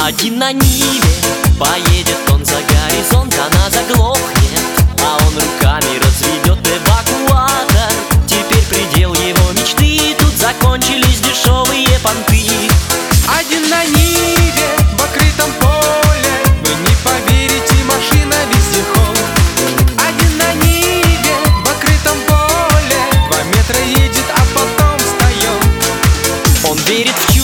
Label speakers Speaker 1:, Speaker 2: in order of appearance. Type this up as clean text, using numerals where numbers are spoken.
Speaker 1: Один на Ниве поедет он за горизонт, она заглохнет, а он руками разведет эвакуатор. Теперь предел его мечты, тут закончились дешевые понты.
Speaker 2: Один на Ниве, в открытом поле, вы не поверите, машина вездеход. Один на Ниве, в открытом поле, 2 метра едет, а потом встает.
Speaker 1: Он верит в